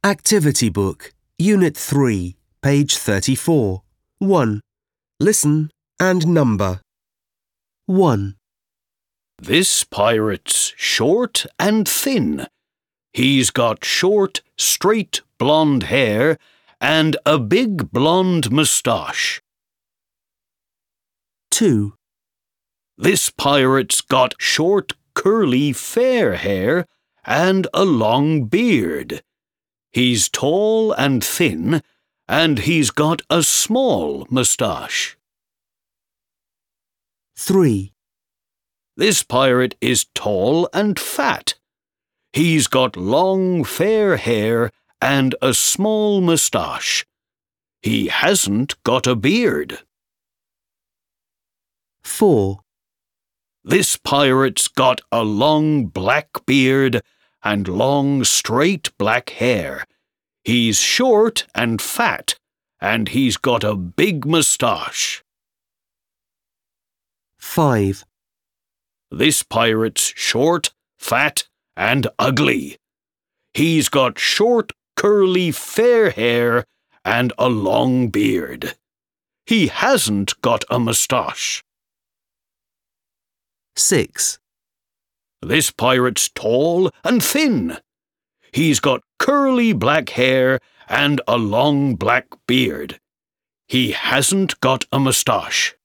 Activity Book, Unit 3, page 34. 1. Listen and number. 1. This pirate's short and thin. He's got short, straight blonde hair and a big blonde moustache. 2. This pirate's got short, curly, fair hair and a long beard. He's tall and thin, and he's got a small moustache. 3. This pirate is tall and fat. He's got long, fair hair and a small moustache. He hasn't got a beard. 4. This pirate's got a long black beard and long straight black hair. He's short and fat, and he's got a big moustache. 5. This pirate's short, fat, and ugly. He's got short, curly, fair hair and a long beard. He hasn't got a moustache. 6. This pirate's tall and thin. He's got curly black hair and a long black beard. He hasn't got a moustache.